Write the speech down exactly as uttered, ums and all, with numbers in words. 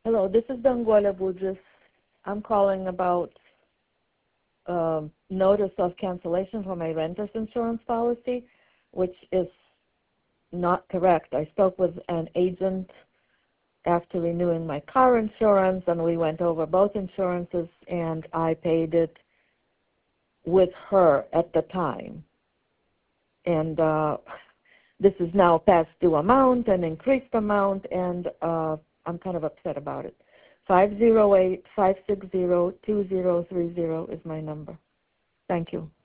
Hello, this is Donguala Budris. I'm calling about um, notice of cancellation for my renter's insurance policy, which is not correct. I spoke with an agent after renewing my car insurance, and we went over both insurances, and I paid it with her at the time. And uh, this is now past due amount, an increased amount, and uh, I'm kind of upset about it. five zero eight, five six zero, two zero three zero is my number. Thank you.